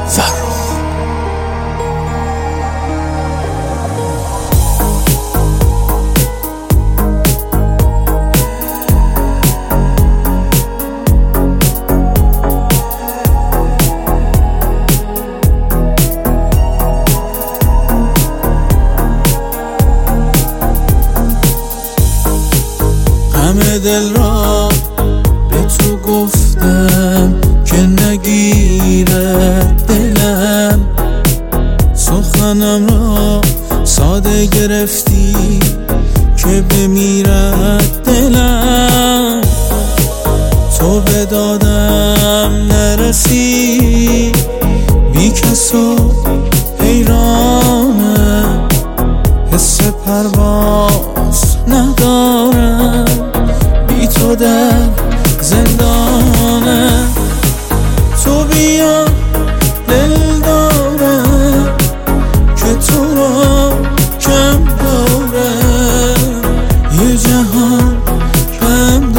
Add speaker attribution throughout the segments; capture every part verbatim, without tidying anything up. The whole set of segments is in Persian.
Speaker 1: فرخ.
Speaker 2: همه دل را به تو گفتم که نگیرد دلم، سخنم را ساده گرفتی که بمیرد دلم. تو به دادم نرسی، بی کس و حیرانم، حس پرواز ندارم، بی تو در زندانم. تو بیا دل دارم که تو را کم دارم، یه جهان کم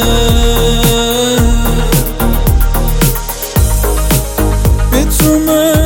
Speaker 2: دارم. به تو من